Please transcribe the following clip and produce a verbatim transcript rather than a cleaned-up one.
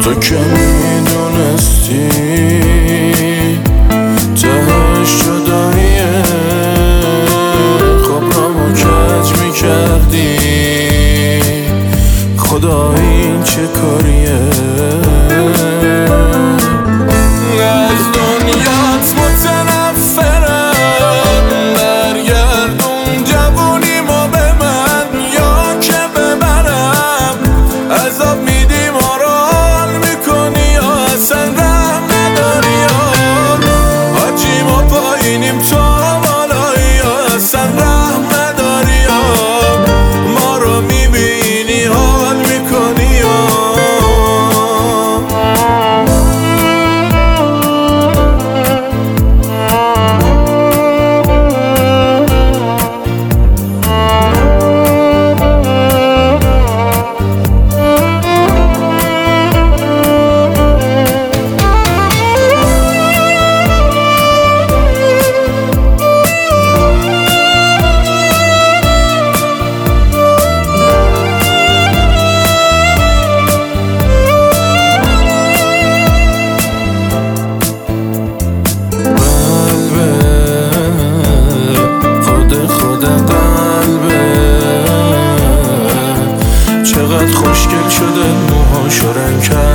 تو که میدونستی تهش جداییه، خب رامو کج میکردی. خدا این چه کاریه؟ از دنیات متنفرم، برگردون جوونیمو به من یا که ببرم. عذاب میدی ما رو حال میکنی یا اصلا رحم نداری، یا حاجی ما پایینیم تو بالایی یا اصلا رحم نداری، یا ما رو میبینی حال میکنی یا چقدر خوشگل شده موهاشو رنگ کرد.